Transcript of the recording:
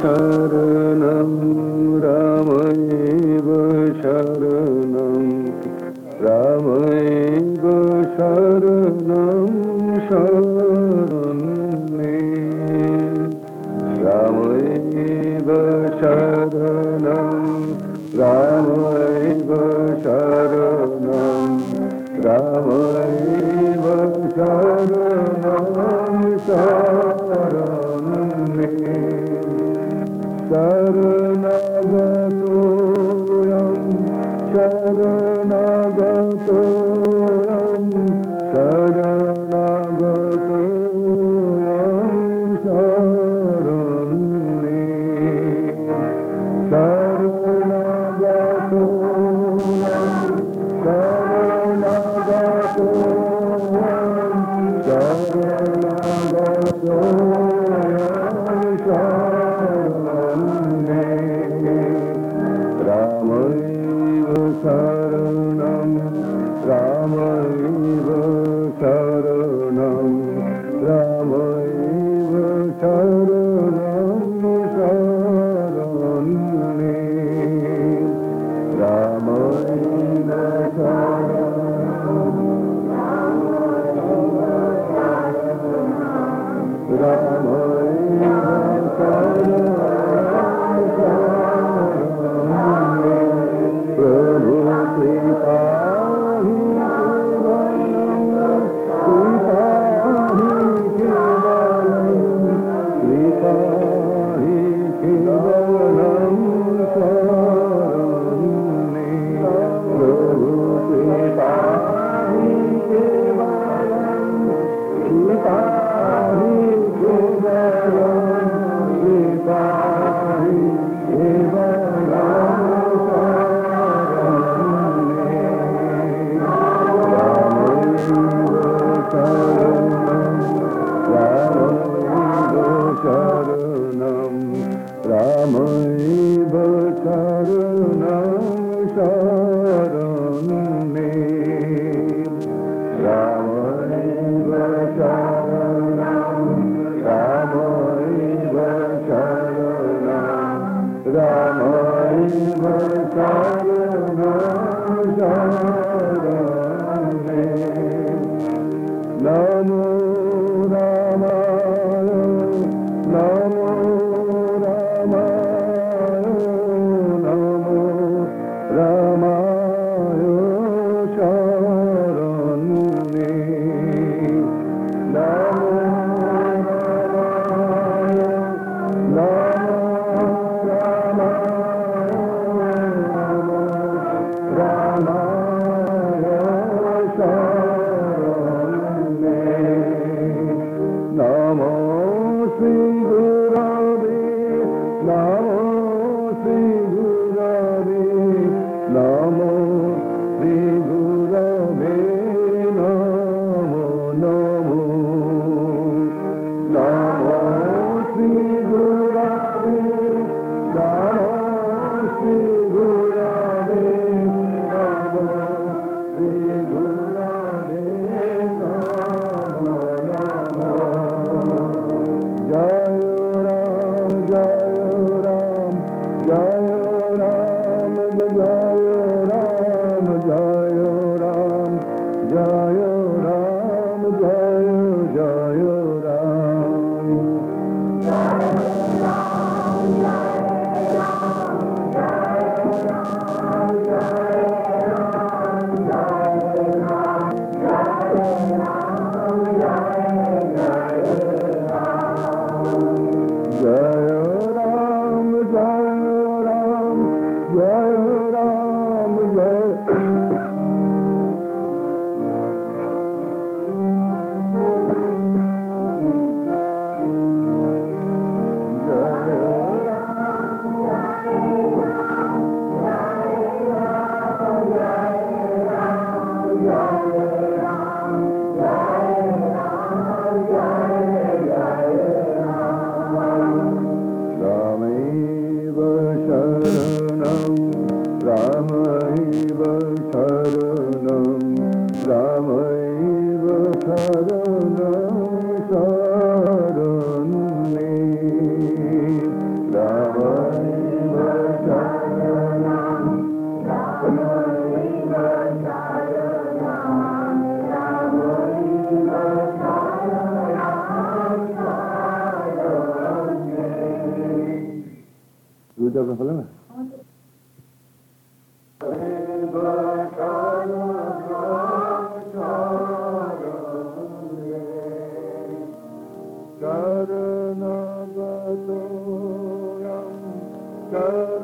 शरणं रामैव शरणं रामैव शरणं शरणं मे रामैव शरणं रामैव शरणं रामैव शरणं शरणं मे शरणगतोऽयं शरणगतोऽयं शरणगतोऽयं शरणं मे शरणगतोऽयं शरणगतोऽयं शरणगतोऽयं शरणं मे रामैव शरणं रामैव शरणं रामैव शरणं शरणं मे रामैव शरणं रामैव शरणं प्रभु कृपाहि केवलं कृपाहि केवलं शरणं मे प्रभु कृपाहि केवलं कृपाहि केवलं कृपाहि केवलं रामैव शरणं शरणं मे रामैव शरणं रामैव शरणं रामैव शरणं शरणं मे नमो रामाय नमो रामाय नमो रामाय शरणं मे नमो रामाय नमो रामाय शरणं मे नमो श्री गुरवे नमो श्री गुरवे नमो श्री गुरवे नमो नमो नमो श्री गुरवे नमो श्री गुरवे नमो श्री गुरवे नमो नमो जय राम जय राम जय राम जय राम जय राम जय राम जय जय राम जय राम जय राम जय राम जय रामैव शरणं रामैव शरणं रामैव शरणं शरणं मे जब बोले ना शरणगतोऽयं